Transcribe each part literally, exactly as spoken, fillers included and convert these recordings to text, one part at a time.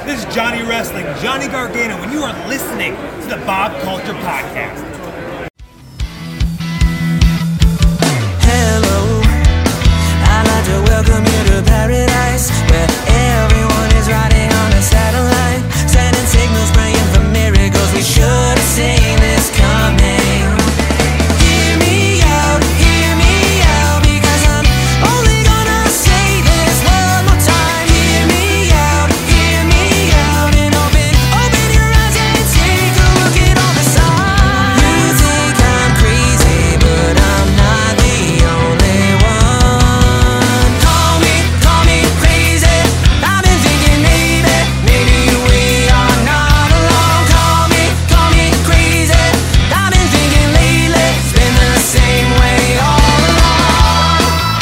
This is Johnny Wrestling, Johnny Gargano, and you are listening to the Bob Culture Podcast. Hello, I'd like to welcome you to paradise, where everyone is riding on a satellite, sending signals, praying for miracles. We should have seen this coming. Hear me out, hear me out, because I'm only gonna say this one more time. Hear me out, hear me out, and open, open your eyes and take a look at all the signs. You think I'm crazy, but I'm not the only one. Call me, call me crazy. I've been thinking maybe, maybe we are not alone. Call me, call me crazy. I've been thinking lately, it's been the same way all along.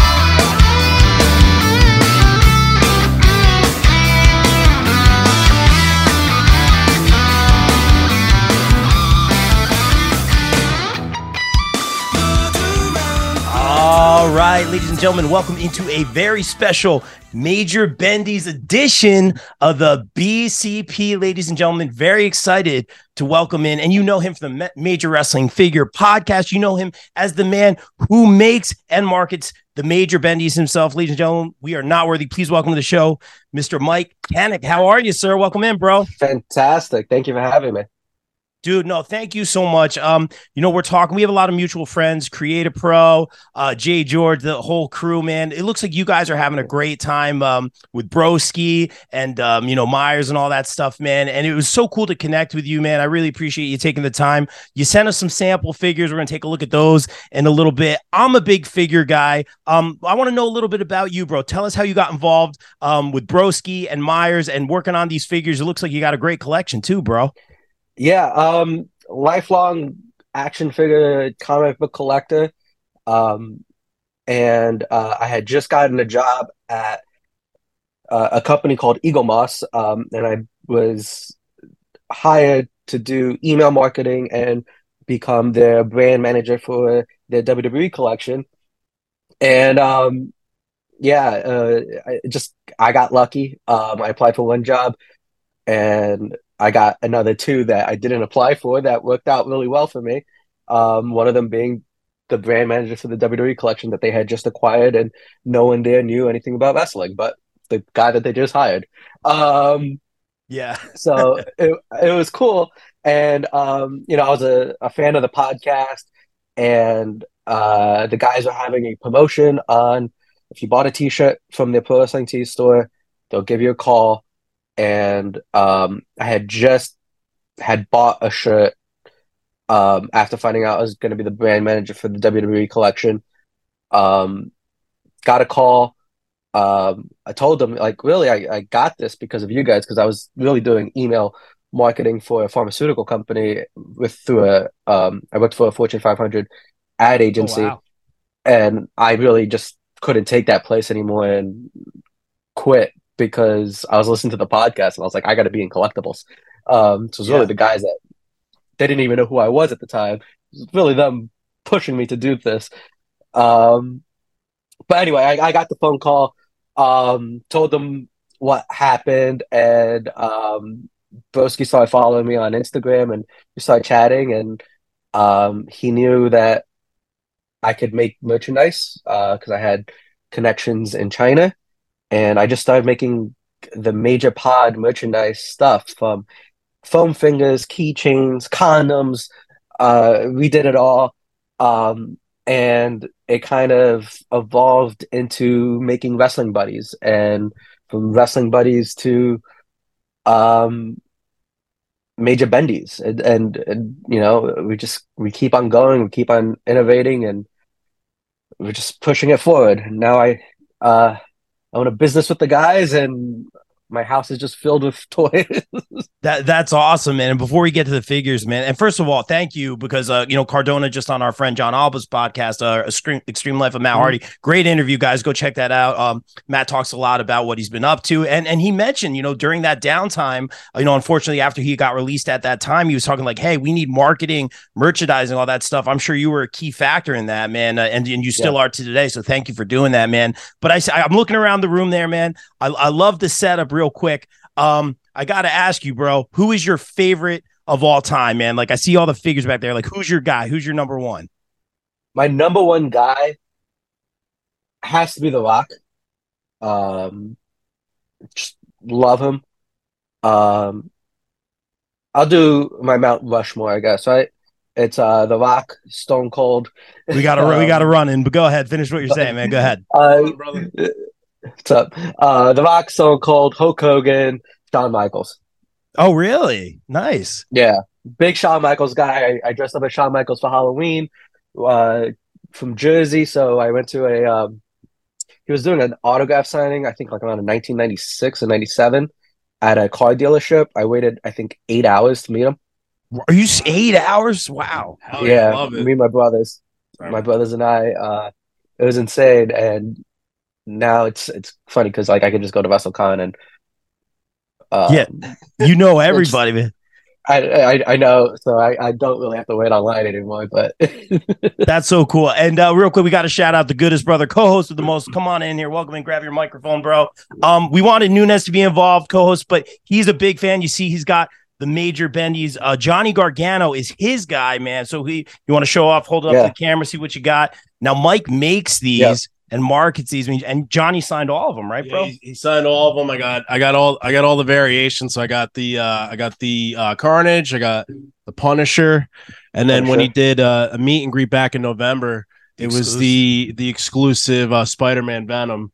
All right, ladies and gentlemen, welcome into a very special Major Bendy's edition of the B C P. Ladies and gentlemen, very excited to welcome in, and you know him from the Major Wrestling Figure Podcast. You know him as the man who makes and markets the Major Bendy's himself. Ladies and gentlemen, we are not worthy. Please welcome to the show, Mister Mike Canick. How are you, sir? Welcome in, bro. Fantastic. Thank you for having me. Dude, no, thank you so much. Um, you know, we're talking, we have a lot of mutual friends, Creative Pro, uh, Jay George, the whole crew, man. It looks like you guys are having a great time um, with Broski and, um, you know, Myers and all that stuff, man. And it was so cool to connect with you, man. I really appreciate you taking the time. You sent us some sample figures. We're going to take a look at those in a little bit. I'm a big figure guy. Um, I want to know a little bit about you, bro. Tell us how you got involved um, with Broski and Myers and working on these figures. It looks like you got a great collection too, bro. Yeah, um, lifelong action figure comic book collector. Um, and uh, I had just gotten a job at uh, a company called Eagle Moss, um, and I was hired to do email marketing and become their brand manager for their W W E collection. And um, yeah, uh, I just I got lucky. Um, I applied for one job, and I got another two that I didn't apply for that worked out really well for me. Um, one of them being the brand manager for the W W E collection that they had just acquired, and no one there knew anything about wrestling, but the guy that they just hired. Um, yeah. so it, it was cool. And, um, you know, I was a, a fan of the podcast, and uh, the guys are having a promotion on, if you bought a t-shirt from their Pro Wrestling Tees store, they'll give you a call. And um, I had just had bought a shirt um, after finding out I was going to be the brand manager for the W W E collection. Um, got a call. Um, I told them, like, really, I, I got this because of you guys, because I was really doing email marketing for a pharmaceutical company with through a um, I worked for a Fortune five hundred ad agency, Oh, wow. and I really just couldn't take that place anymore and quit. Because I was listening to the podcast and I was like, I got to be in collectibles. Um, so it was Yeah. really the guys that they didn't even know who I was at the time. It was really them pushing me to do this. Um, but anyway, I, I got the phone call, um, told them what happened, and um, Broski started following me on Instagram, and we started chatting, and um, he knew that I could make merchandise because uh, I had connections in China. And I just started making the Major Pod merchandise stuff, from foam fingers, keychains, condoms. Uh, we did it all. Um, and it kind of evolved into making wrestling buddies, and from wrestling buddies to um, Major Bendy's. And, and, and, you know, we just, we keep on going, we keep on innovating, and we're just pushing it forward. Now I, uh, I own a business with the guys, and my house is just filled with toys. That that's awesome, man. And before we get to the figures, man, and first of all, thank you, because uh, you know, Cardona just on our friend John Alba's podcast, uh, Extreme, Extreme Life of Matt Hardy. Mm-hmm. Great interview, guys. Go check that out. Um, Matt talks a lot about what he's been up to, and and he mentioned, you know, during that downtime, you know, unfortunately after he got released at that time, he was talking like, hey, we need marketing, merchandising, all that stuff. I'm sure you were a key factor in that, man, uh, and and you still yeah. are to today. So thank you for doing that, man. But I I'm looking around the room there, man. I I love the setup real quick. Um, I got to ask you, bro, who is your favorite of all time, man? Like I see all the figures back there. Like who's your guy? Who's your number one? My number one guy has to be The Rock. Um, just love him. Um, I'll do my Mount Rushmore, I guess, right? It's uh The Rock, Stone Cold. We got to um, we got to run in, but go ahead, finish what you're saying, man. Go ahead. Uh, what's up? Uh, The Rock, Stone Cold, Hulk Hogan, Shawn Michaels. Oh, really? Nice. Yeah, big Shawn Michaels guy. I, I dressed up as Shawn Michaels for Halloween. Uh, from Jersey, so I went to a. Um, he was doing an autograph signing, I think, like around in nineteen ninety-six or ninety-seven, at a car dealership. I waited, I think, eight hours to meet him. Are you eight hours? Wow. Hell yeah, love it. me and my brothers, Sorry. my brothers and I. Uh, it was insane, and now it's it's funny because like I can just go to WrestleCon and uh, yeah, you know everybody, man. I, I I know, so I, I don't really have to wait online anymore. But that's so cool. And uh, real quick, we got to shout out the Goodest Brother, co-host of the most. Come on in here, welcome and grab your microphone, bro. Um, we wanted Nunes to be involved, co-host, but he's a big fan. You see, he's got the major bendies. Uh, Johnny Gargano is his guy, man. So he, you want to show off, hold it up yeah. to the camera, see what you got. Now, Mike makes these. Yep. And markets these, and Johnny signed all of them, right, bro? Yeah, he, he signed all of them. I got, I got all, I got all the variations. So I got the, uh, I got the uh, Carnage, I got the Punisher, and then Punisher. When he did uh, a meet and greet back in November, it exclusive. was the the exclusive uh, Spider-Man Venom.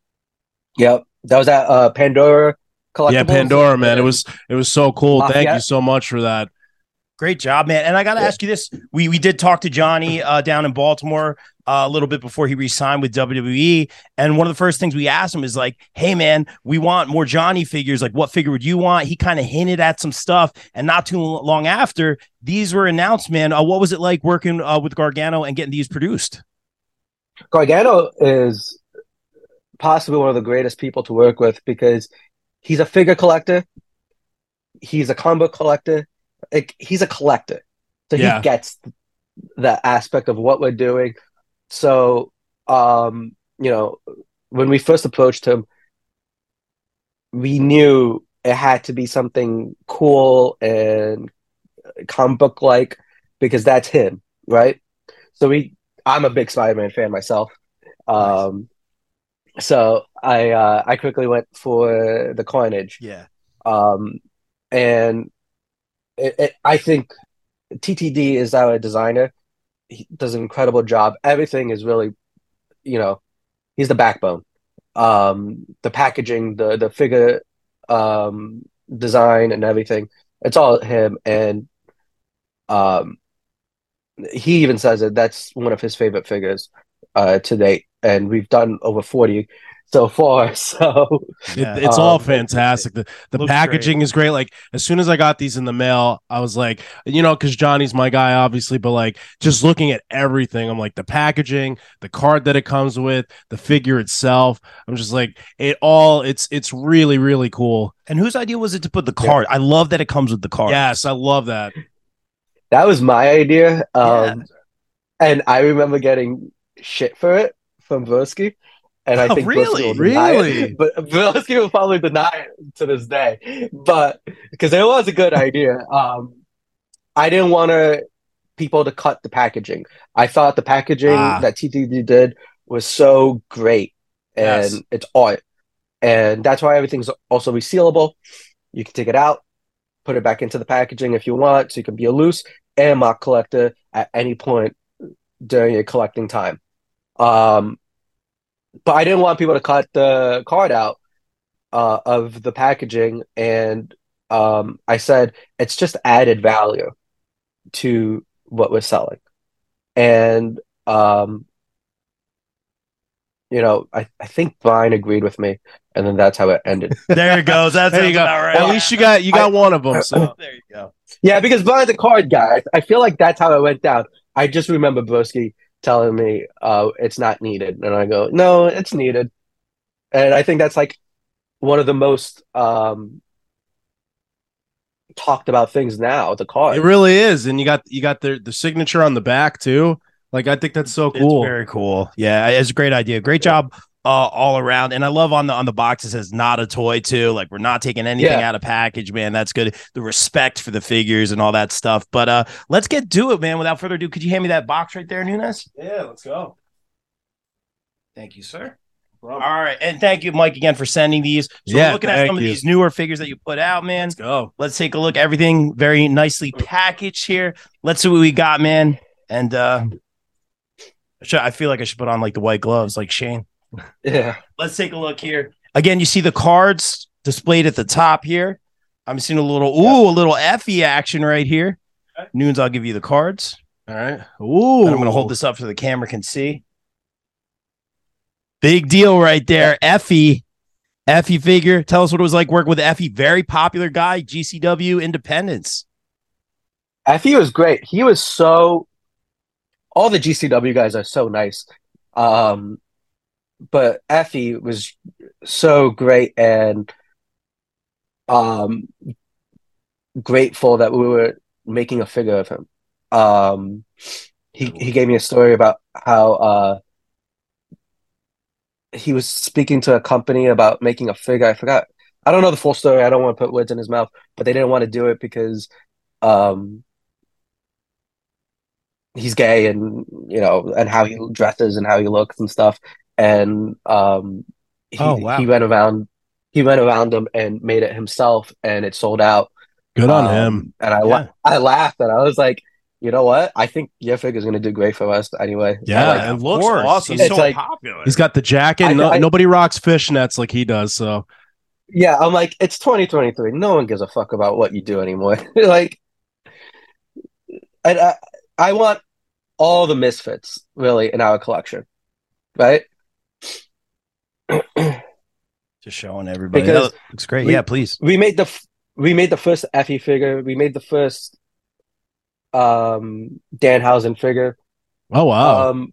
Yep, that was at uh, Pandora. Yeah, Pandora, man. It was, it was so cool. Lafayette. Thank you so much for that. Great job, man. And I got to yeah. ask you this: we we did talk to Johnny uh, down in Baltimore. Uh, a little bit before he re-signed with W W E. And one of the first things we asked him is like, hey, man, we want more Johnny figures. Like, what figure would you want? He kind of hinted at some stuff. And not too long after, these were announced, man. Uh, what was it like working uh, with Gargano and getting these produced? Gargano is possibly one of the greatest people to work with because he's a figure collector. He's a comic book collector. Like, he's a collector. So yeah. he gets the aspect of what we're doing. So, um, you know, when we first approached him, we knew it had to be something cool and comic book like because that's him, right? So we, I'm a big Spider-Man fan myself. Um, nice. So I, uh, I quickly went for the Carnage. Yeah. Um, and it, it, I think T T D is our designer. He does an incredible job. Everything is really, you know, he's the backbone. Um, the packaging, the the figure um, design, and everything. It's all him. And um, he even says that that's one of his favorite figures uh, to date. And we've done over forty so far. So yeah. it, it's um, all fantastic. The the packaging great. is great. Like as soon as I got these in the mail, I was like, you know, because Johnny's my guy, obviously, but like just looking at everything, I'm like the packaging, the card that it comes with, the figure itself. I'm just like it all. It's it's really really cool. And whose idea was it to put the card? Yeah. I love that it comes with the card. Yes, I love that. That was my idea. Um, yeah. And I remember getting shit for it from Broski. And I think oh, really, really, it, but Broski will probably deny it to this day. But because it was a good idea, um, I didn't want to people to cut the packaging. I thought the packaging ah. that T T D did was so great, and yes. it's art, and that's why everything's also resealable. You can take it out, put it back into the packaging if you want, so you can be a loose and mock collector at any point during your collecting time. Um, But I didn't want people to cut the card out uh, of the packaging, and um, I said it's just added value to what we're selling, and um, you know, I, I think Brian agreed with me, and then that's how it ended. There it goes. That's there you go. Right. At least you got you got I, one of them. So there you go. Yeah, because Brian's a card guy. I feel like that's how it went down. I just remember Broski telling me uh, it's not needed. And I go, no, it's needed. And I think that's like one of the most um, talked about things now, the card. It really is. And you got you got the, the signature on the back too. Like, I think that's so cool. It's very cool. Yeah, it's a great idea. Great job uh, all around. And I love on the on the box it says not a toy too. Like we're not taking anything Yeah. out of package, man. That's good. The respect for the figures and all that stuff. But uh, let's get to it, man. Without further ado, could you hand me that box right there, Nunes? Yeah, let's go. Thank you, sir. All right, and thank you, Mike, again for sending these. So Yeah, we're looking at thank some of you. these newer figures that you put out, man. Let's go. Let's take a look. Everything very nicely packaged here. Let's see what we got, man. And uh I should- I feel like I should put on like the white gloves, like Shane. Yeah. Let's take a look here. Again, you see the cards displayed at the top here. I'm seeing a little ooh, a little Effie action right here. Nunes, I'll give you the cards. All right. Ooh. And I'm gonna hold this up so the camera can see. Big deal right there. Effie. Effie figure. Tell us what it was like working with Effie. Very popular guy, G C W Independence. Effie was great. He was so. All the G C W guys are so nice, um, but Effie was so great and um, grateful that we were making a figure of him. Um, he he gave me a story about how uh, he was speaking to a company about making a figure. I forgot. I don't know the full story. I don't want to put words in his mouth, but they didn't want to do it because um, he's gay and you know, and how he dresses and how he looks and stuff. And um, he Oh, wow. he went around he went around him and made it himself, and it sold out. Good on Um, him. And I la- I laughed and I was like, you know what? I think your figure's gonna do great for us anyway. Yeah, I like it Of looks course. awesome. He's It's so like- popular. He's got the jacket. I- no, I- nobody rocks fishnets like he does. So Yeah, I'm like, it's twenty twenty-three. No one gives a fuck about what you do anymore. Like, and I, I want all the misfits really in our collection, right? Just showing everybody. Because That looks great. we- yeah, please. We made the f- we made the first Effie figure. We made the first um Danhausen figure. oh wow. Um,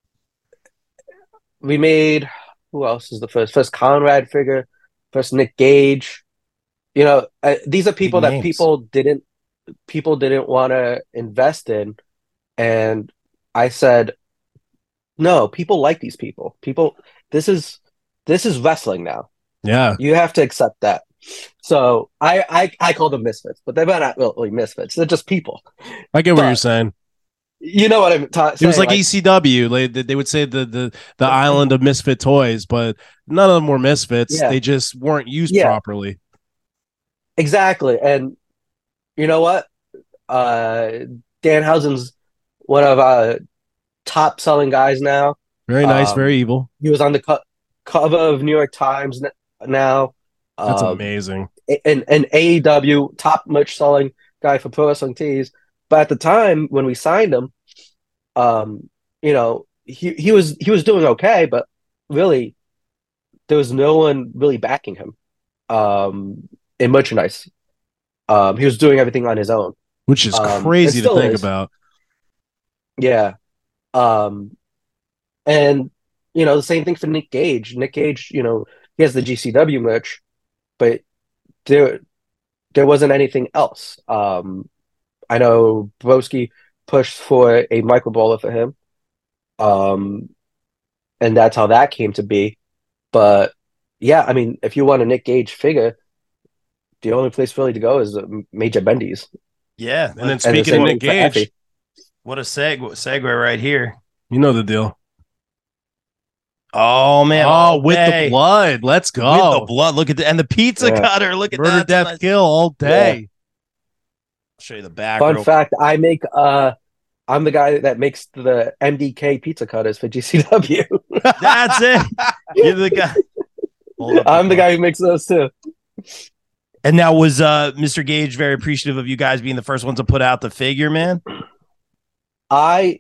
we made who else is the first? First Conrad figure. First Nick Gage. You know, uh, these are people Big that names. people didn't people didn't want to invest in, and I said, no, people like these people. People, this is this is wrestling now. yeah. You have to accept that. So I I, I call them misfits, but they're not really misfits. They're just people. I get what but- you're saying. You know what I'm ta- It saying? was like, E C W. They, they would say the, the the island of misfit toys, but none of them were misfits. Yeah. They just weren't used Yeah. properly. Exactly. And you know what? Uh, Danhausen's one of our top selling guys now. Very nice, Um, very evil. He was on the co- cover of New York Times n- now. That's Um, amazing. and an A E W top merch selling guy for Pro Wrestling Tees. But at the time when we signed him, um, you know, he he was he was doing okay, but really there was no one really backing him um, in merchandise. Um, he was doing everything on his own. Which is um, crazy it to still think is. about. Yeah. Um, and you know, the same thing for Nick Gage. Nick Gage, you know, he has the G C W merch, but there there wasn't anything else. Um, I know Broski pushed for a micro bowler for him. Um, and that's how that came to be. But yeah, I mean, if you want a Nick Gage figure, the only place really to go is uh, Major Bendy's. Yeah. And then And the speaking same of thing Nick for Gage, Effie. What a seg- segue right here. you know the deal. Oh man. oh, all with day. the blood. Let's With go. the blood. Look at the and the pizza Yeah. cutter. Look at Murder, that. death, Nice- kill all day. I'll show you the back. Fun real- fact, I make uh I'm the guy that makes the M D K pizza cutters for G C W. That's it. You're the guy. Hold up I'm the card. guy who makes those too. And now was uh Mister Gage very appreciative of you guys being the first ones to put out the figure, man? I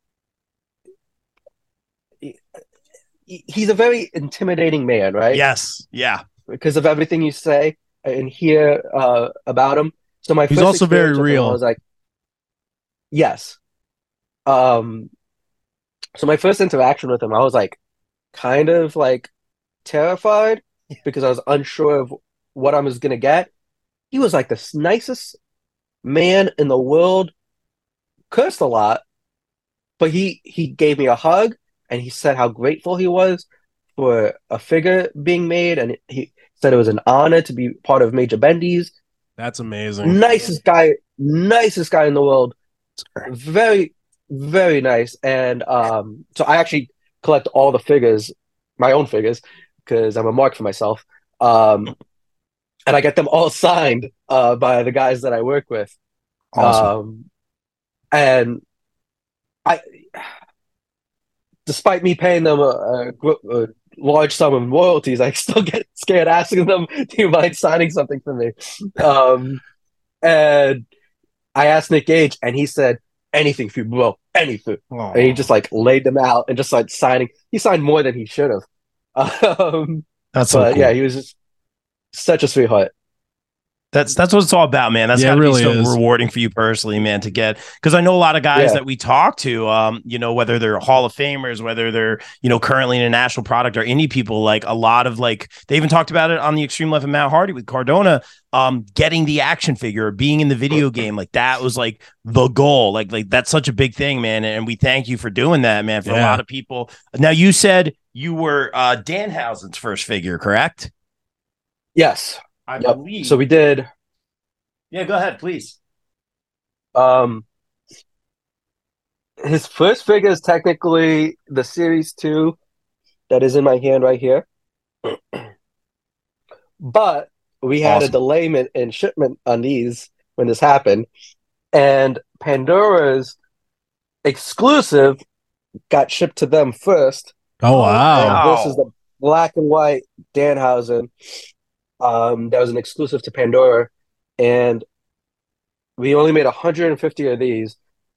he's a very intimidating man, right? Yes. Yeah. Because of everything you say and hear uh, about him. So my He's first also very experience with him, real. I was like, yes. Um. So my first interaction with him, I was like, kind of like terrified because I was unsure of what I was gonna get. He was like the nicest man in the world. Cursed a lot, but he he gave me a hug and he said how grateful he was for a figure being made, and he said it was an honor to be part of Major Bendy's. That's amazing. Nicest guy, nicest guy in the world. Very, very nice. And um, so I actually collect all the figures, my own figures, because I'm a mark for myself. Um, and I get them all signed uh, by the guys that I work with. Awesome. Um, and I, despite me paying them a, a, a large sum of royalties, I still get scared asking them, "Do you mind signing something for me?" Um, and I asked Nick Gage, and he said, "Anything for you, bro, anything." Oh. And he just like laid them out and just like signing. He signed more than he should have. Um, That's so but cool. yeah, he was just such a sweetheart. That's that's what it's all about, man. That's Yeah, it gotta really be so is. rewarding for you personally, man, to get, because I know a lot of guys Yeah. that we talk to, um, you know, whether they're Hall of Famers, whether they're, you know, currently in a national product or indie people, like a lot of like they even talked about it on the Extreme Left of Matt Hardy with Cardona, um, getting the action figure, being in the video game, like that was like the goal. Like, like that's such a big thing, man. And we thank you for doing that, man, for a Yeah. lot of people. Now you said you were uh Danhausen's first figure, correct? Yes. I Yep. believe. So we did. Yeah, go ahead, please. Um, his first figure is technically the Series two that is in my hand right here. But we had Awesome. a delayment in shipment on these when this happened. And Pandora's exclusive got shipped to them first. Oh wow. wow. And this is the black and white Danhausen. Um, that was an exclusive to Pandora. And we only made one hundred fifty of these.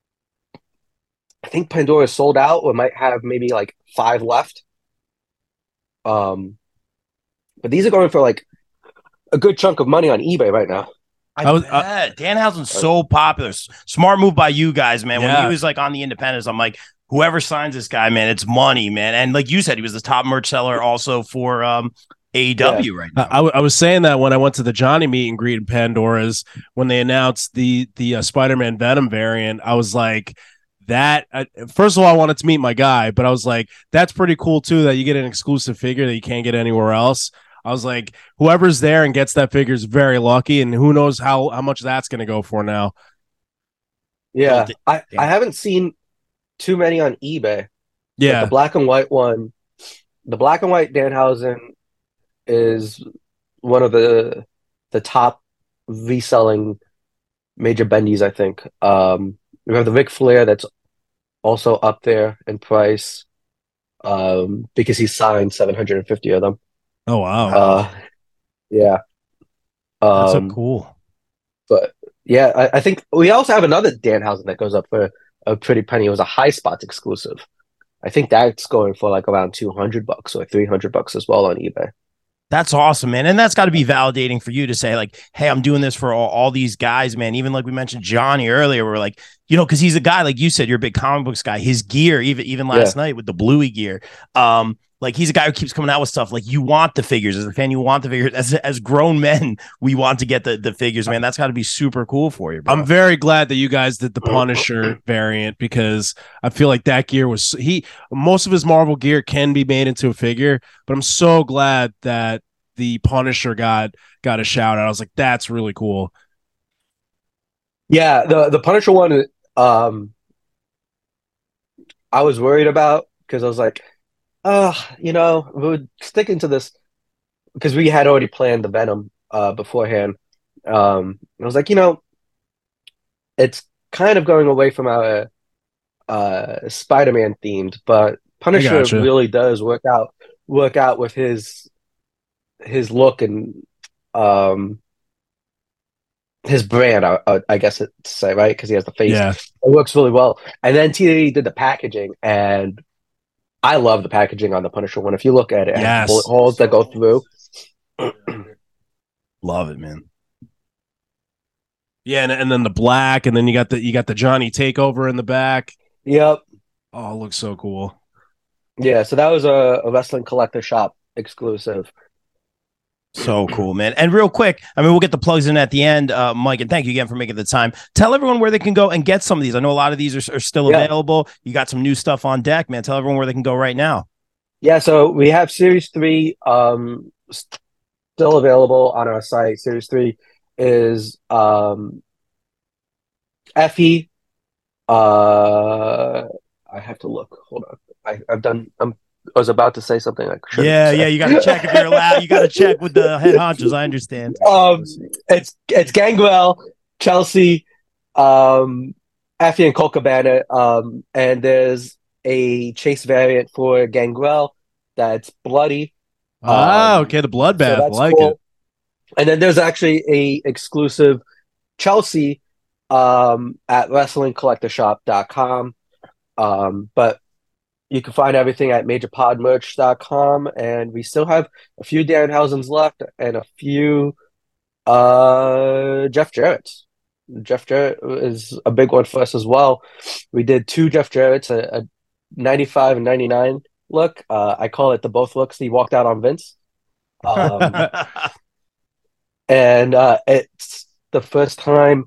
I think Pandora sold out. We might have maybe like five left. Um, but these are going for like a good chunk of money on eBay right now. I, I was- bet. Danhausen's so popular. S- Smart move by you guys, man. When Yeah. he was like on the Independents, I'm like, whoever signs this guy, man, it's money, man. And like you said, he was the top merch seller also for um A E W right I, now. I w- I was saying that when I went to the Johnny meet and greet in Pandora's when they announced the the uh, Spider-Man Venom variant. I was like, that. I, first of all, I wanted to meet my guy, but I was like, that's pretty cool too that you get an exclusive figure that you can't get anywhere else. I was like, whoever's there and gets that figure is very lucky, and who knows how how much that's going to go for now. Yeah, Well, d- I, yeah. I haven't seen too many on eBay. Like Yeah, the black and white one, the black and white Danhausen is one of the the top reselling Major Bendies, I think. Um, we have the Ric Flair that's also up there in price um, because he signed seven hundred fifty of them. oh wow, Uh, yeah. That's so Um, cool. But yeah, I, I think we also have another Danhausen that goes up for a pretty penny. It was a High Spots exclusive. I think that's going for like around two hundred bucks or three hundred bucks as well on eBay. That's awesome, man. And that's got to be validating for you to say, like, hey, I'm doing this for all, all these guys, man. Even like we mentioned Johnny earlier, we're like, you know, because he's a guy, like you said, you're a big comic books guy. His gear, even even last night with the Bluey gear, um, like he's a guy who keeps coming out with stuff. Like you want the figures as a fan, you want the figures. As as grown men, we want to get the, the figures, man. That's got to be super cool for you, bro. I'm very glad that you guys did the Punisher variant because I feel like that gear was he most of his Marvel gear can be made into a figure, but I'm so glad that the Punisher got got a shout out. I was like, that's really cool. Yeah, the the Punisher one, um, I was worried about because I was like, oh, you know, we're sticking to this because we had already planned the Venom uh, beforehand. Um, I was like, you know, it's kind of going away from our uh, Spider-Man themed, but Punisher gotcha. really does work out work out with his his look and um his brand, I, I, I guess it to say, right? Because he has the face. Yeah. It works really well. And then T D did the packaging, and I love the packaging on the Punisher one. If you look at it, it has Yes. bullet holes that go through. Love it, man. Yeah, and, and then the black, and then you got the you got the Johnny takeover in the back. Yep. Oh, it looks so cool. Yeah, so that was a, a wrestling collector shop exclusive. So cool, man. And real quick, I mean, we'll get the plugs in at the end, uh, Mike, and thank you again for making the time. Tell everyone where they can go and get some of these. I know a lot of these are, are still Yeah. available. You got some new stuff on deck, man. Tell everyone where they can go right now. Yeah, so we have Series three um, still available on our site. Series three is um, Effie. Uh, I have to look. Hold on. I, I've done. I'm, I was about to say something I shouldn't Yeah, say. yeah, you got to check if you're allowed. You got to check with the head honchos. I understand. Um, it's it's Gangrel, Chelsea, um, Effie and Colt Cabana, um, and there's a chase variant for Gangrel that's bloody. Ah, Um, okay, the so bloodbath. I that's like cool. it. And then there's actually a exclusive Chelsea um, at wrestling collector shop dot com. Um, but you can find everything at major pod merch dot com, and we still have a few Danhausen's left and a few uh, Jeff Jarrett's. Jeff Jarrett is a big one for us as well. We did two Jeff Jarrett's, a, a ninety-five and ninety-nine look. Uh, I call it the both looks. He walked out on Vince. Um, and uh, it's the first time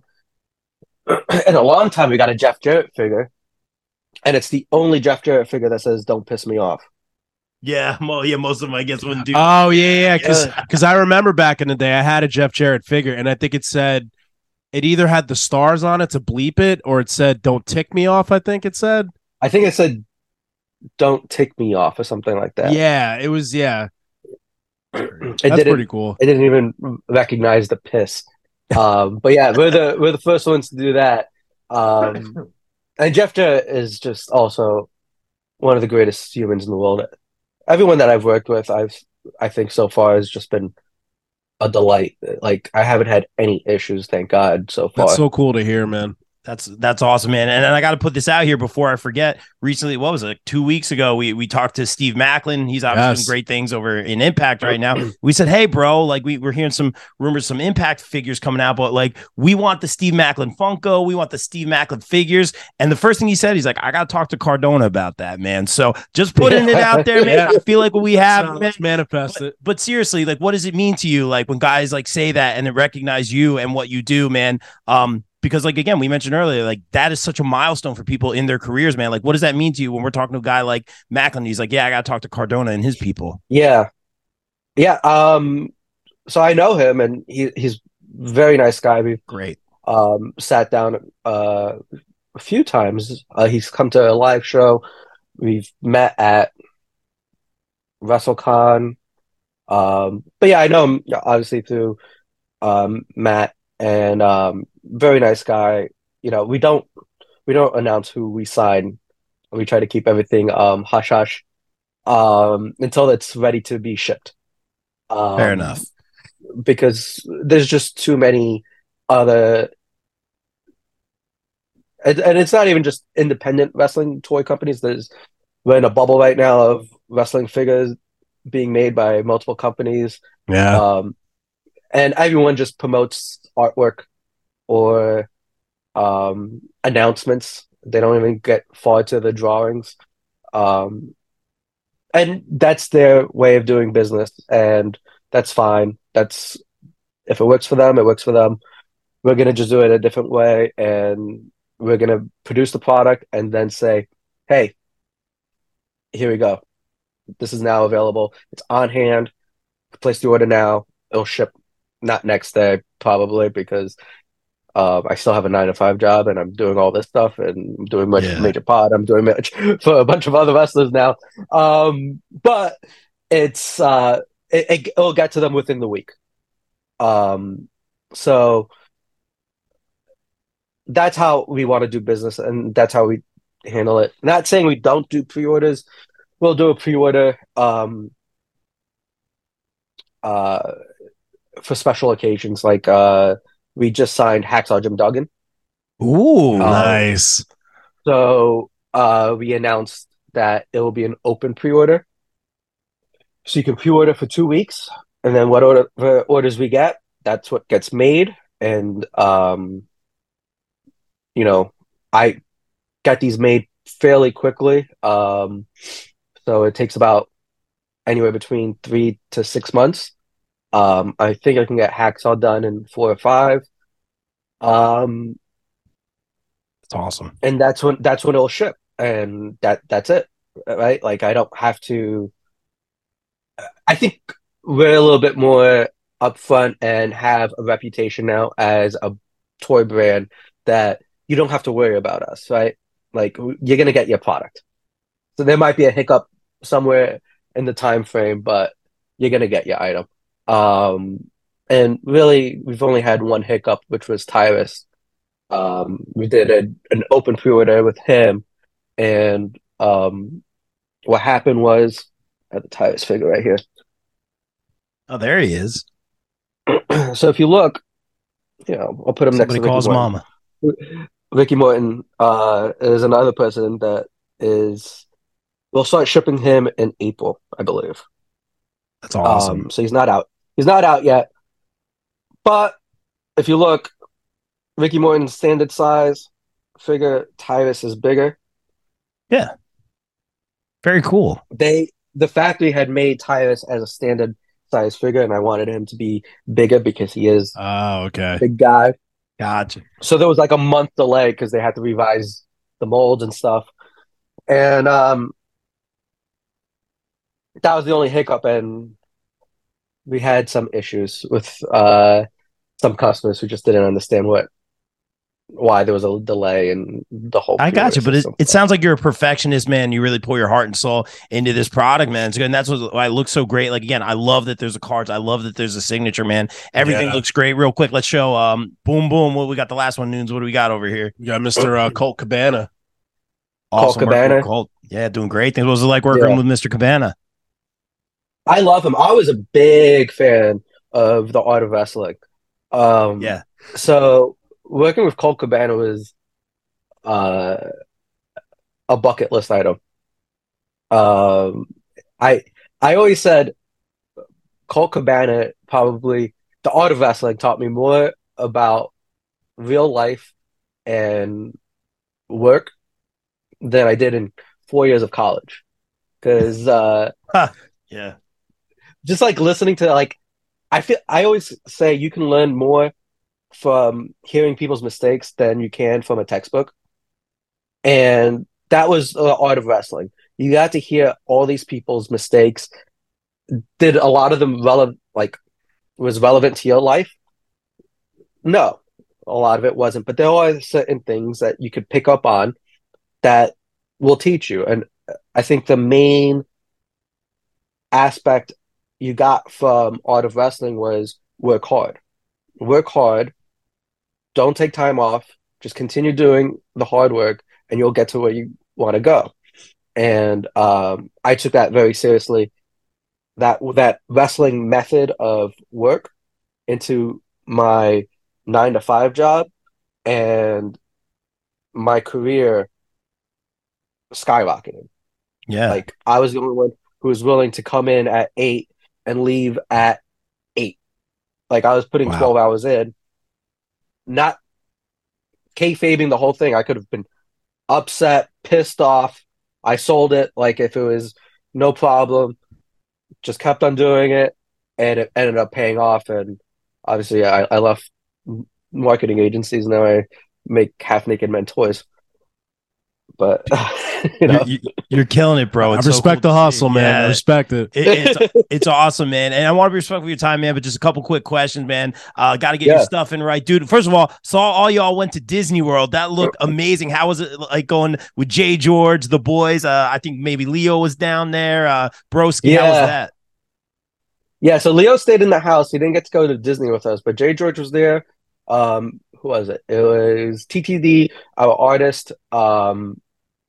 in a long time we got a Jeff Jarrett figure, and it's the only Jeff Jarrett figure that says "Don't piss me off." Yeah, well, yeah, most of them I guess wouldn't do. Oh yeah, yeah. Because Yeah. because I remember back in the day, I had a Jeff Jarrett figure, and I think it said it either had the stars on it to bleep it, or it said "Don't tick me off." I think it said. I think it said "Don't tick me off" or something like that. Yeah, it was. Yeah, it that's didn't. pretty cool. It didn't even recognize the piss. Um, but yeah, we're the we're the first ones to do that. Um, and Jeff Jarrett is just also one of the greatest humans in the world. Everyone that I've worked with, I've I think so far has just been a delight. Like I haven't had any issues, thank God, so far. That's so cool to hear, man. That's that's awesome, man. And, and I got to put this out here before I forget. Recently, what was it? Like two weeks ago, we we talked to Steve Macklin. He's obviously Yes. doing great things over in Impact right now. We said, hey, bro, like we, we're hearing some rumors, some Impact figures coming out, but like we want the Steve Macklin Funko. We want the Steve Macklin figures. And the first thing he said, he's like, I got to talk to Cardona about that, man. So just putting it out there, man. I feel like what we have, So, man, let's manifest but, it. but seriously, like, what does it mean to you? Like when guys like say that and they recognize you and what you do, man. Um, because like, again, we mentioned earlier, like that is such a milestone for people in their careers, man. Like, what does that mean to you when we're talking to a guy like Macklin? He's like, yeah, I got to talk to Cardona and his people. Yeah, yeah. Um, so I know him, and he he's a very nice guy. We've Great. um sat down uh a few times. Uh, he's come to a live show. We've met at WrestleCon. Um, but yeah, I know him obviously through um Matt, and um very nice guy. You know, we don't we don't announce who we sign. We try to keep everything um hush hush um until it's ready to be shipped. Um, Fair enough. because there's just too many other and, and it's not even just independent wrestling toy companies. There's we're in a bubble right now of wrestling figures being made by multiple companies. Yeah. Um, and everyone just promotes artwork or um, announcements. They don't even get far to the drawings. Um, and that's their way of doing business, and that's fine. That's if it works for them, it works for them. We're gonna just do it a different way, and we're gonna produce the product and then say, "Hey, here we go. This is now available. It's on hand. Place the order now. It'll ship not next day, probably, because um, I still have a nine to five job and I'm doing all this stuff and I'm doing much Yeah. major pod. I'm doing much for a bunch of other wrestlers now. Um, but it's uh, it, it, it'll get to them within the week. Um, so that's how we want to do business, and that's how we handle it. Not saying we don't do pre-orders. We'll do a pre-order um, uh, for special occasions. Like uh, we just signed Hacksaw Jim Duggan. Ooh, Um, Nice. So uh, we announced that it will be an open pre-order. So you can pre-order for two weeks, and then what order, the orders we get, that's what gets made. And, um, you know, I got these made fairly quickly. Um, so it takes about anywhere between three to six months. Um, I think I can get Hacksaw done in four or five. Um, that's awesome. and that's when that's when it'll ship, and that that's it, right? Like I don't have to I think we're a little bit more upfront and have a reputation now as a toy brand that you don't have to worry about us, right? Like you're gonna get your product. So there might be a hiccup somewhere in the time frame, but you're gonna get your item. Um, and really, we've only had one hiccup, which was Tyrus. Um, we did a, an open pre-order with him, and um, what happened was I have the Tyrus figure right here. Oh, there he is. So if you look, you know, I'll put him next Somebody to Ricky calls Morton. mama. Ricky Morton uh, is another person that is. We'll start shipping him in April, I believe. That's awesome. Um, so he's not out. He's not out yet. But if you look, Ricky Morton's standard size figure, Tyrus is bigger. Yeah. Very cool. They the factory had made Tyrus as a standard size figure, and I wanted him to be bigger because he is Oh, okay. a big guy. Gotcha. So there was like a month delay because they had to revise the molds and stuff. And um, that was the only hiccup, and we had some issues with uh, some customers who just didn't understand what why there was a delay in the whole. I got you, but it, system. it sounds like you're a perfectionist, man. You really pour your heart and soul into this product, man. It's good, and that's what why it looks so great. Like again, I love that there's a cards. I love that there's a signature, man. Everything Yeah. looks great. Real quick, let's show. Um, boom, boom. What we got? The last one, Noons. What do we got over here? You got Mister Uh, Colt Cabana. Colt Awesome work with Cabana. Colt. Yeah, doing great things. What was it like working Yeah. with Mister Cabana? I love him. I was a big fan of the art of wrestling. Um, Yeah. So working with Colt Cabana was uh, a bucket list item. Um, I I always said Colt Cabana probably the art of wrestling taught me more about real life and work than I did in four years of college. Because uh, Yeah. just like listening to like I feel I always say you can learn more from hearing people's mistakes than you can from a textbook. And that was the art of wrestling. You got to hear all these people's mistakes. Did a lot of them relevant like was relevant to your life? No. A lot of it wasn't. But there are certain things that you could pick up on that will teach you. And I think the main aspect you got from art of wrestling was work hard. Work hard. Don't take time off. Just continue doing the hard work and you'll get to where you want to go. And um, I took that very seriously. That that wrestling method of work into my nine to five job, and my career skyrocketed. Yeah. Like I was the only one who was willing to come in at eight and leave at eight. Like I was putting Wow. twelve hours in, not kayfabing the whole thing. I could have been upset, pissed off. I sold it like if it was no problem. Just kept on doing it, and it ended up paying off. And obviously, I, I left marketing agencies. Now I make half naked men toys. But you know, You're, you're killing it, bro. I It's so respect cool the to see. hustle, man. I Yeah. respect it. It- it's it's awesome, man, and I want to be respectful of your time, man. But just a couple quick questions, man. Uh, got to get Yeah. your stuff in right, dude. First of all, saw all y'all went to Disney World. That looked amazing. How was it like going with Jay George, the boys? Uh, I think maybe Leo was down there. Uh, Broski, how was Yeah. that? yeah. So Leo stayed in the house. He didn't get to go to Disney with us, but Jay George was there. Um, who was it? It was T T D, our artist. Um,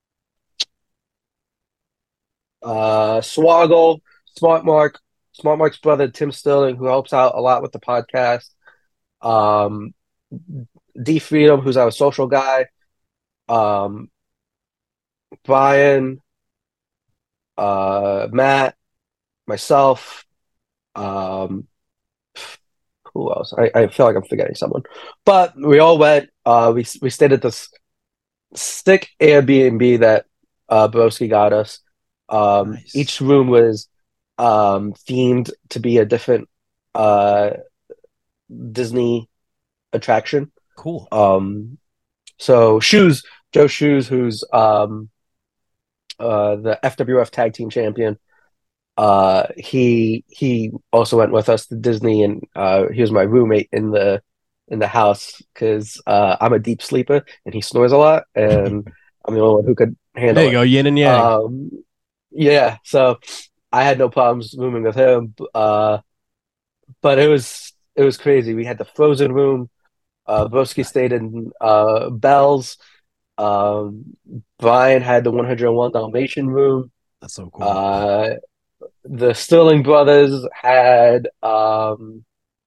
uh, Swoggle, Smart Mark, Smart Mark's brother Tim Sterling, who helps out a lot with the podcast. Um, D Freedom, who's our social guy. Um, Brian, uh, Matt, myself. Um, who else? I, I feel like I'm forgetting someone, but we all went. Uh, we we stayed at this stick Airbnb that uh, Broski got us. Um, Nice. Each room was um, themed to be a different uh, Disney attraction. Cool. Um, so Shoes, Joe Shoes, who's um, uh, the F W F Tag Team Champion, uh, he he also went with us to Disney, and uh, he was my roommate in the in the house because uh, I'm a deep sleeper and he snores a lot, and I'm the only one who could handle There you it. go, yin and yang. Um, yeah, so I had no problems rooming with him. Uh, but it was it was crazy. We had the Frozen room. Uh, Broski stayed in uh, Bell's. Um, Brian had the one oh one Dalmatian room. That's so cool. Uh, the Sterling brothers had um,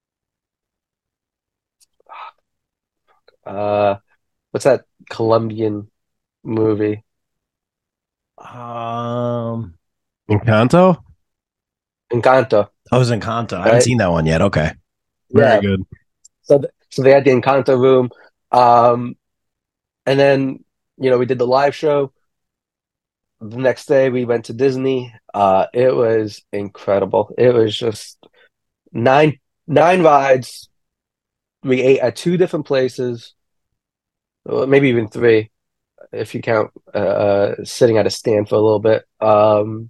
uh, what's that Colombian movie? Um, Encanto? Encanto. I was in Encanto. I haven't Right? seen that one yet. Okay. Very Yeah. good. So, th- so they had the Encanto room. Um, and then, you know, we did the live show. The next day we went to Disney. Uh, it was incredible. It was just nine nine rides. We ate at two different places, well, maybe even three, if you count uh, sitting at a stand for a little bit. Um,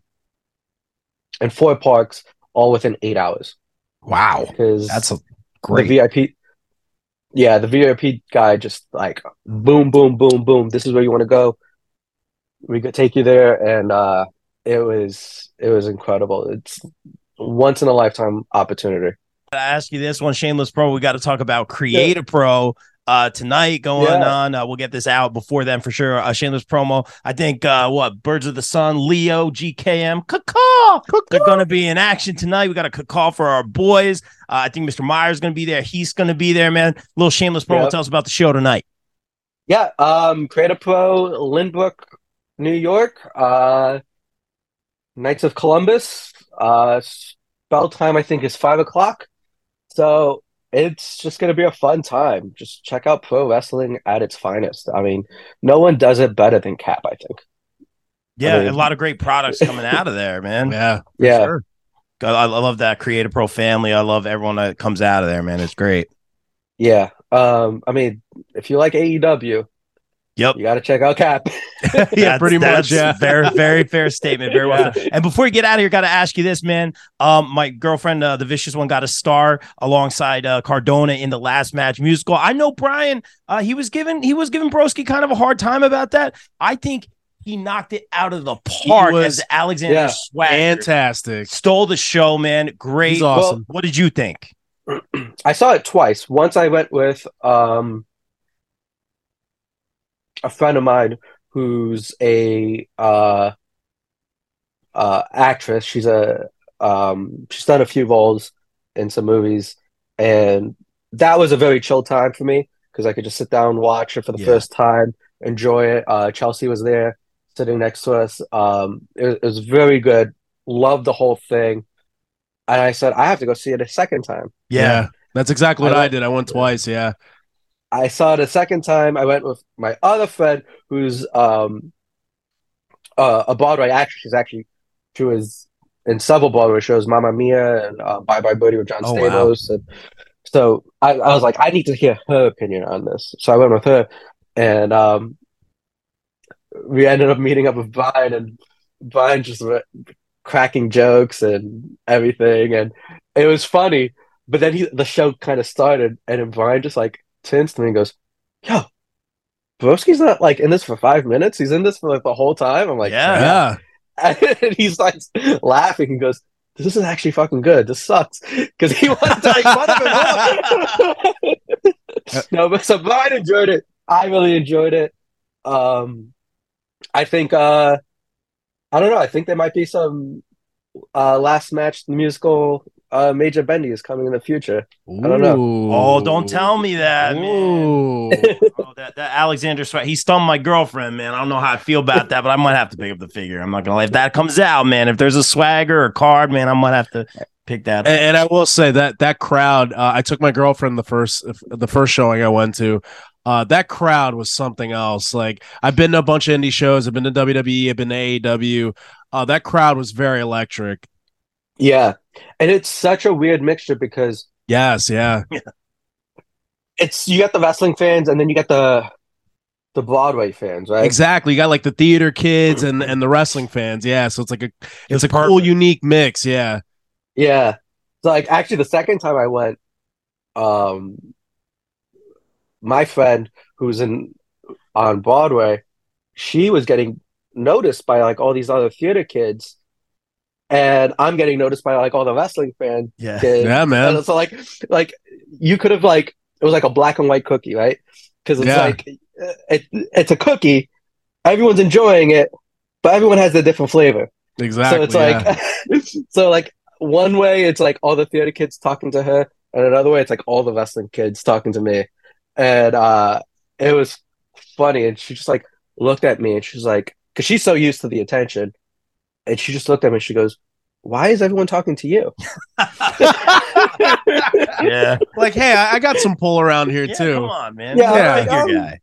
and four parks, all within eight hours. Wow. Because That's a the great. V I P, yeah, the V I P guy just like boom, boom, boom, boom. This is where you want to go. We could take you there, and uh, it was it was incredible. It's once in a lifetime opportunity. I ask you this one, Shameless Pro. We got to talk about Creative Pro uh, tonight going Yeah. on. Uh, we'll get this out before then for sure. Uh, shameless promo. I think uh, what Birds of the Sun, Leo, G K M, Caw. They're going to be in action tonight. We got a call for our boys. Uh, I think Mister Myers is going to be there. He's going to be there, man. Little shameless promo. Yep. Tell us about the show tonight. Yeah, um, Creative Pro, Lynbrook, New York, uh, Knights of Columbus. Uh, spell time I think is five o'clock. So it's just gonna be a fun time. Just check out pro wrestling at its finest. I mean, no one does it better than Cap, I think. Yeah, I mean- a lot of great products coming out of there, man. Yeah. For Yeah. sure. I, I love that Creative Pro family. I love everyone that comes out of there, man. It's great. Yeah. Um, I mean, if you like A E W, Yep. you got to check out Cap. Yeah, pretty much, yeah. Very, very fair statement. Very well done. And before you get out of here, got to ask you this, man. Um, my girlfriend, uh, the Vicious One, got a star alongside uh, Cardona in the last match musical. I know Brian. Uh, he was giving he was giving Broski kind of a hard time about that. I think he knocked it out of the park was- as Alexander Yeah. Swagger Fantastic. stole the show, man. Great. He's awesome. What did you think? I saw it twice. Once I went with um, a friend of mine who's a uh, uh, actress. She's a um, she's done a few roles in some movies, and that was a very chill time for me because I could just sit down and watch it for the Yeah. first time, enjoy it. Uh, Chelsea was there, sitting next to us. Um, it, it was very good. Loved the whole thing, and I said I have to go see it a second time. Yeah. That's exactly what I I, love- did. I went twice. Yeah. I saw it a second time. I went with my other friend who's um uh, a Broadway actress. She's actually she was in several Broadway shows, Mamma Mia and uh, Bye Bye Birdie with John Oh, wow. Stamos. And so I, I was like, I need to hear her opinion on this. So I went with her, and um, we ended up meeting up with Brian, and Brian just went cracking jokes and everything, and it was funny. But then he, the show kind of started, and then Brian just like turns to me and goes, "Yo, Broski's not like in this for five minutes. He's in this for like the whole time." I'm like, Yeah. Yeah. and he starts laughing and goes, "This is actually fucking good. This sucks," because he wanted to make fun of him. No, but so Brian enjoyed it. I really enjoyed it. Um, I think uh, I don't know. I think there might be some uh, last match the musical. Uh, Major Bendy is coming in the future. I don't know. Ooh. Oh, don't tell me that, man. Ooh. Oh, that, that Alexander Swagger, he stunned my girlfriend, man. I don't know how I feel about that, but I might have to pick up the figure. I'm not gonna lie. If that comes out, man, if there's a swagger or card, man, I might have to pick that up. And, and I will say that that crowd, uh, I took my girlfriend the first the first showing I went to. Uh, that crowd was something else. Like I've been to a bunch of indie shows. I've been to W W E. I've been to A E W. Uh, that crowd was very electric. Yeah, and it's such a weird mixture because Yes, yeah, it's you got the wrestling fans, and then you got the the Broadway fans, right? Exactly. You got like the theater kids and and the wrestling fans. Yeah. So it's like a it's, It's a cool, perfect. unique mix. Yeah. Yeah. So like actually the second time I went, um my friend who's in on Broadway, she was getting noticed by like all these other theater kids, and I'm getting noticed by like all the wrestling fan Yeah. kids. Yeah, man. And so like like you could have like it was like a black and white cookie, right? Because it's Yeah. like it it's a cookie, everyone's enjoying it, but everyone has a different flavor. Exactly. So it's yeah. like so like one way it's like all the theater kids talking to her, and another way it's like all the wrestling kids talking to me. And uh it was funny, and she just like looked at me and she's like, because she's so used to the attention, and she just looked at me and she goes, "Why is everyone talking to you?" Yeah. Like, hey, I, I got some pull around here Yeah, too. come on, man. Yeah, Yeah, like, your um, guy.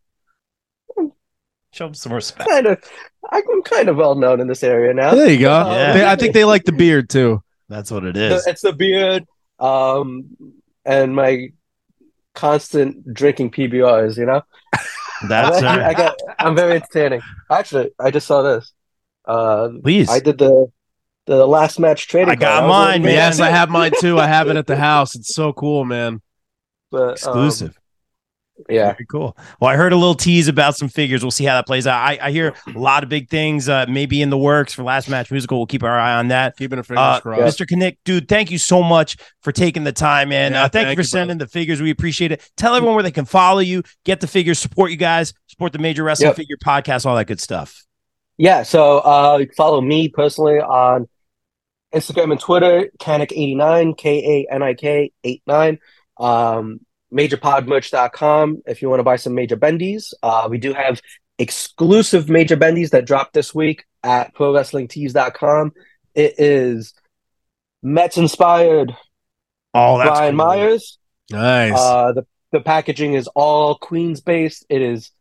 Show him some respect. Kind of, I'm kind of well known in this area now. There you go. Yeah. They- I think they like the beard too. That's what it The- is. it's the beard, um, and my constant drinking P B Rs. You know, That's I'm, actually- I right. got, I'm very entertaining. Actually, I just saw this. Uh, Please. I did the the last match trading. I got card. was mine, like, man. Yes, I have mine too. I have it at the house. It's so cool, man. but, um, Exclusive. yeah. Very cool. Well, I heard a little tease about some figures. We'll see how that plays out. I, I hear a lot of big things, uh, maybe in the works for Last Match Musical. We'll keep our eye on that. Keeping a fingers Uh, crossed. Mister Knick, dude, thank you so much for taking the time, man. Yeah, uh, thank, thank you for you, sending brother. the figures. We appreciate it. Tell everyone where they can follow you, get the figures, support you guys, support the Major Wrestling Yep. Figure Podcast, all that good stuff. Yeah, so uh, you can follow me personally on Instagram and Twitter, Kanik eighty-nine, K A N I K eighty-nine. Um, major pod merch dot com if you want to buy some Major Bendies. Uh, we do have exclusive Major Bendies that dropped this week at pro wrestling tees dot com. It is Mets inspired Oh, that's Brian cool. Myers. Nice. Uh, the, the packaging is all Queens based. It is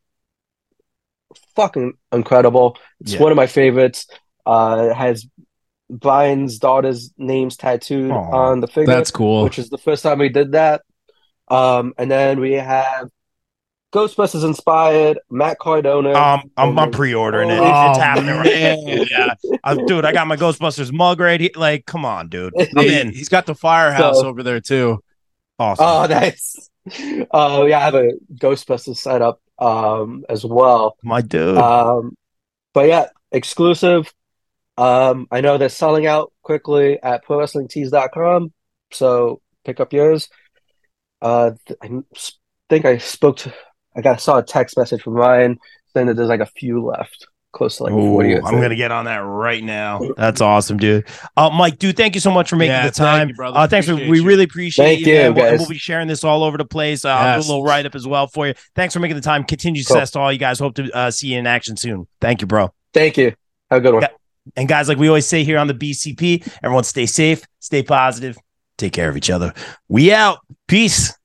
fucking incredible. It's Yeah. one of my favorites. Uh, it has Brian's daughter's names tattooed Aw, on the figure, That's cool. which is the first time we did that. Um, and then we have Ghostbusters inspired Matt Cardona. Um, I'm, I'm And- pre-ordering it. Oh, It's happening right man. now. Yeah, uh, dude, I got my Ghostbusters mug right here. Like, come on, dude. I'm Hey, in. He's got the firehouse So- over there too. Awesome. Oh, nice. Uh, yeah, I have a Ghostbusters setup um, as well. my dude. Um, but yeah, exclusive. Um, I know they're selling out quickly at pro wrestling tees dot com, so pick up yours. Uh, th- I s- think I spoke to, I got saw a text message from Ryan saying that there's like a few left, close to like Ooh, forty. or I'm thirty. gonna get on that right now. That's awesome, dude. Uh, Mike, dude, thank you so much for making Yeah, the thank time. you, brother. uh, thanks for Appreciate we you. really appreciate Thank you. you, man. We'll, and guys. we'll be sharing this all over the place. Uh, I'll do Yes. a little write up as well for you. Thanks for making the time. Continued Cool. success to all you guys. Hope to uh, see you in action soon. Thank you, bro. Thank you. Have a good one. Yeah. And guys, like we always say here on the B C P, everyone stay safe, stay positive, take care of each other. We out. Peace.